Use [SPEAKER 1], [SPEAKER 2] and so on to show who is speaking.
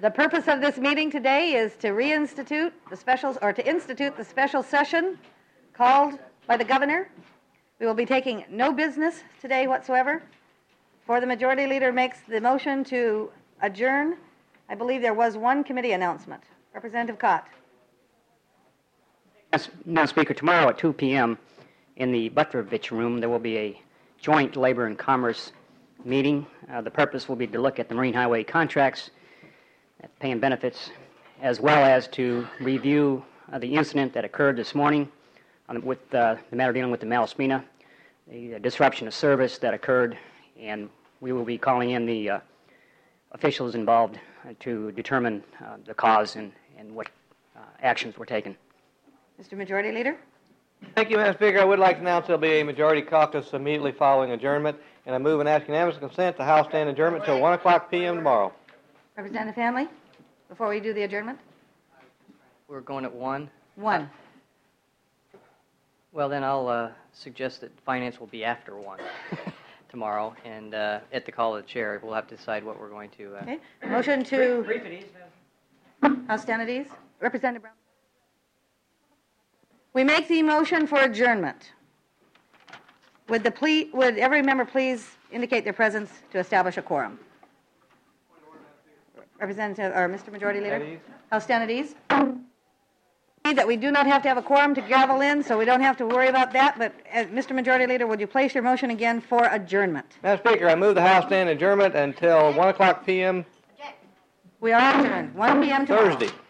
[SPEAKER 1] The purpose of this meeting today is to reinstitute the specials, or to institute the special session called by the governor. We will be taking no business today whatsoever. For the majority leader makes the motion to adjourn. I believe there was one committee announcement. Representative Cott.
[SPEAKER 2] Yes, Madam Speaker, tomorrow at 2 p.m. in the Butrovich Room, there will be a joint Labor and Commerce meeting. The purpose will be to look at the Marine Highway contracts, at pay and benefits, as well as to review the incident that occurred this morning with the matter dealing with the Malaspina, the disruption of service that occurred, and we will be calling in the officials involved to determine the cause and what actions were taken.
[SPEAKER 1] Mr. Majority Leader.
[SPEAKER 3] Thank you, Madam Speaker. I would like to announce there will be a majority caucus immediately following adjournment, and I move and ask unanimous consent to House stand adjournment until 1 o'clock p.m. tomorrow.
[SPEAKER 1] Representative Hanley, before we do the adjournment.
[SPEAKER 4] We're going at 1?
[SPEAKER 1] 1.
[SPEAKER 4] Well, then I'll suggest that finance will be after 1 tomorrow, and at the call of the chair, we'll have to decide what we're going to...
[SPEAKER 1] Okay. Motion to... Brief at ease, House stand at ease. Representative Brown. We make the motion for adjournment. Would every member please indicate their presence to establish a quorum? Representative, or Mr. Majority Leader? House stand at ease. That we do not have to have a quorum to gavel in, so we don't have to worry about that. But, Mr. Majority Leader, would you place your motion again for adjournment?
[SPEAKER 3] Madam Speaker, I move the House stand adjournment until 1 o'clock p.m.
[SPEAKER 1] We are adjourned. 1 p.m. tomorrow.
[SPEAKER 3] Thursday.